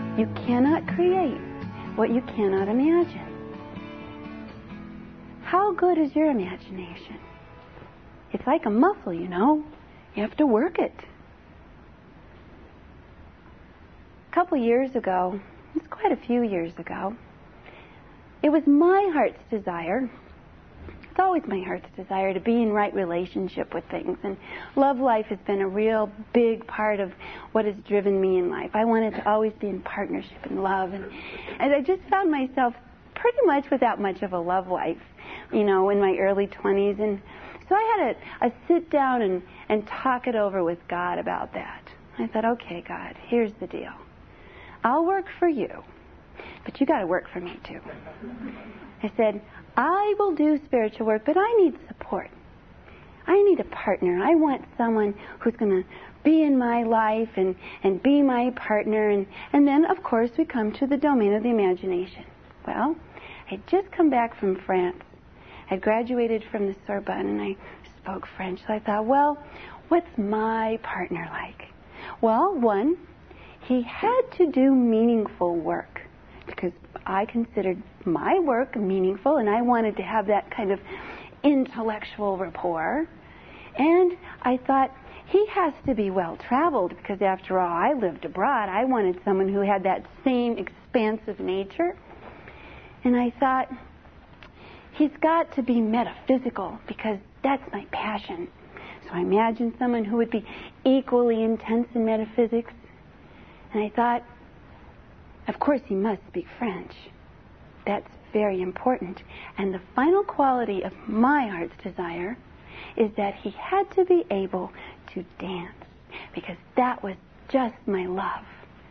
You cannot create what you cannot imagine. How good is your imagination? It's like a muscle, you know. You have to work it. A couple years ago, it's quite a few years ago, it was my heart's desire. It's always my heart's desire to be in right relationship with things. And love life has been a real big part of what has driven me in life. I wanted to always be in partnership and love. And I just found myself pretty much without much of a love life, you know, in my early 20s. And so I had a sit down and talk it over with God about that. I thought, okay, God, here's the deal. I'll work for you, but you got to work for me too. I said, I will do spiritual work, but I need support. I need a partner. I want someone who's going to be in my life and be my partner. And then, of course, we come to the domain of the imagination. Well, I'd just come back from France. I'd graduated from the Sorbonne, and I spoke French. So I thought, well, what's my partner like? Well, one, he had to do meaningful work, because I considered my work meaningful, and I wanted to have that kind of intellectual rapport. And I thought, he has to be well-traveled, because after all, I lived abroad. I wanted someone who had that same expansive nature. And I thought, he's got to be metaphysical, because that's my passion. So I imagined someone who would be equally intense in metaphysics. And I thought, of course, he must speak French. That's very important. And the final quality of my heart's desire is that he had to be able to dance, because that was just my love.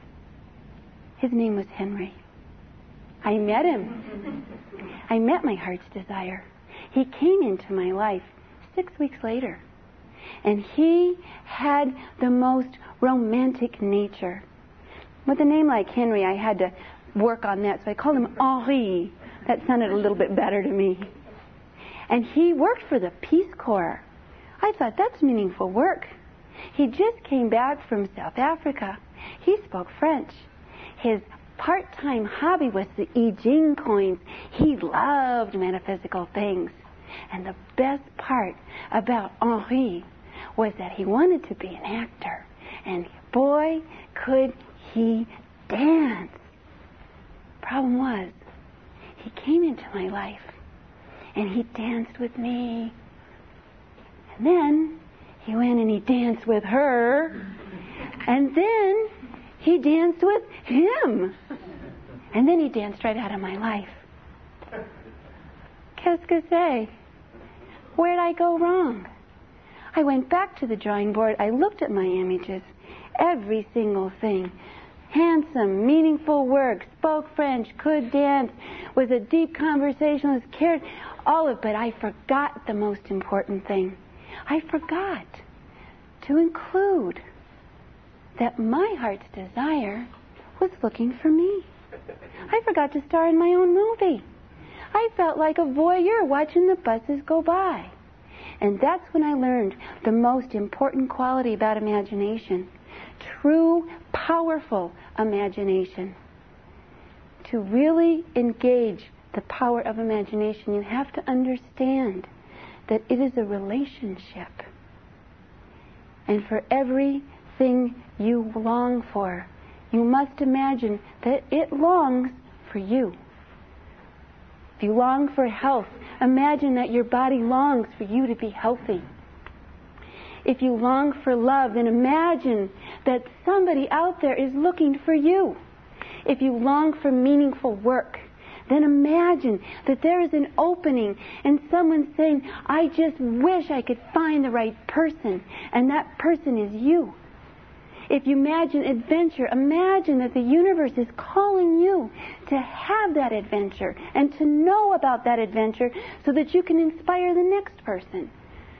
His name was Henry. I met him. I met my heart's desire. He came into my life 6 weeks later. And he had the most romantic nature. With a name like Henry, I had to work on that, so I called him Henri. That sounded a little bit better to me. And he worked for the Peace Corps. I thought, that's meaningful work. He just came back from South Africa. He spoke French. His part-time hobby was the I Ching coins. He loved metaphysical things. And the best part about Henri was that he wanted to be an actor. And boy, could he dance. Problem was, he came into my life and he danced with me. And then he went and he danced with her. And then he danced with him. And then he danced right out of my life. Qu'est-ce que c'est? Where'd I go wrong? I went back to the drawing board. I looked at my images. Every single thing. Handsome, meaningful work, spoke French, could dance, was a deep conversationalist, cared, all of it. But I forgot the most important thing. I forgot to include that my heart's desire was looking for me. I forgot to star in my own movie. I felt like a voyeur watching the buses go by. And that's when I learned the most important quality about imagination. True, powerful imagination. To really engage the power of imagination, you have to understand that it is a relationship. And for everything you long for, you must imagine that it longs for you. If you long for health, imagine that your body longs for you to be healthy. If you long for love, then imagine that somebody out there is looking for you. If you long for meaningful work, then imagine that there is an opening and someone's saying, I just wish I could find the right person, and that person is you. If you imagine adventure, imagine that the universe is calling you to have that adventure and to know about that adventure so that you can inspire the next person.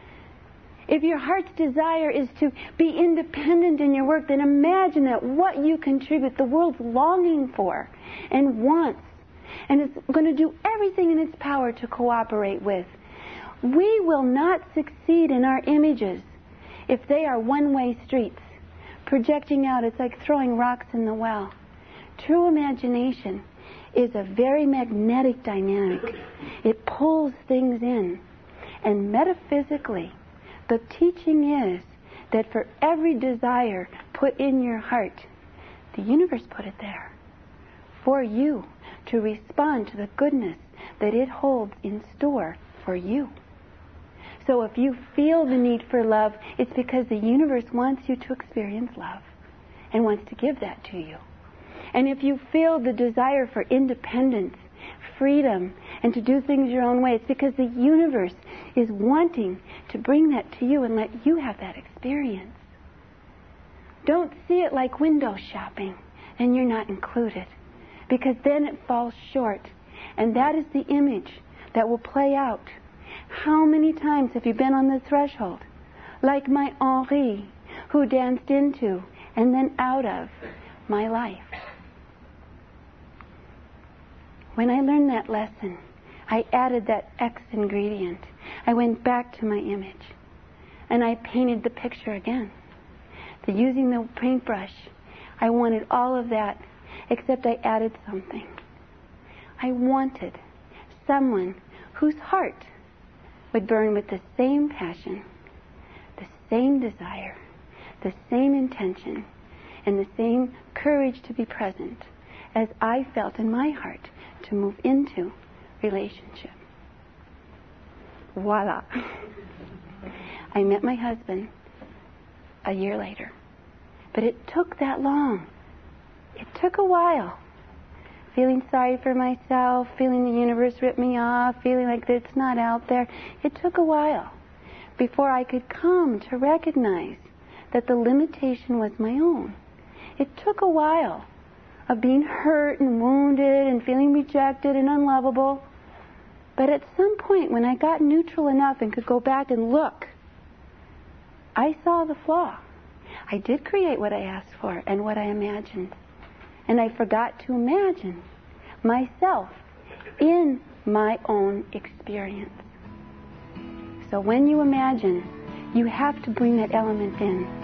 If your heart's desire is to be independent in your work, then imagine that what you contribute, the world's longing for and wants, and it's going to do everything in its power to cooperate with. We will not succeed in our images if they are one-way streets. Projecting out, it's like throwing rocks in the well. True imagination is a very magnetic dynamic. It pulls things in. And metaphysically, the teaching is that for every desire put in your heart, the universe put it there for you to respond to the goodness that it holds in store for you. So if you feel the need for love, it's because the universe wants you to experience love and wants to give that to you. And if you feel the desire for independence, freedom, and to do things your own way, it's because the universe is wanting to bring that to you and let you have that experience. Don't see it like window shopping and you're not included, because then it falls short. And that is the image that will play out. How many times have you been on the threshold, like my Henri, who danced into and then out of my life? When I learned that lesson, I added that X ingredient. I went back to my image, and I painted the picture again. Using the paintbrush, I wanted all of that, except I added something. I wanted someone whose heart would burn with the same passion, the same desire, the same intention, and the same courage to be present as I felt in my heart to move into relationship. Voila. I met my husband a year later. But it took that long. It took a while. Feeling sorry for myself, feeling the universe rip me off, feeling like it's not out there. It took a while before I could come to recognize that the limitation was my own. It took a while of being hurt and wounded and feeling rejected and unlovable. But at some point, when I got neutral enough and could go back and look, I saw the flaw. I did create what I asked for and what I imagined. And I forgot to imagine myself in my own experience. So when you imagine, you have to bring that element in.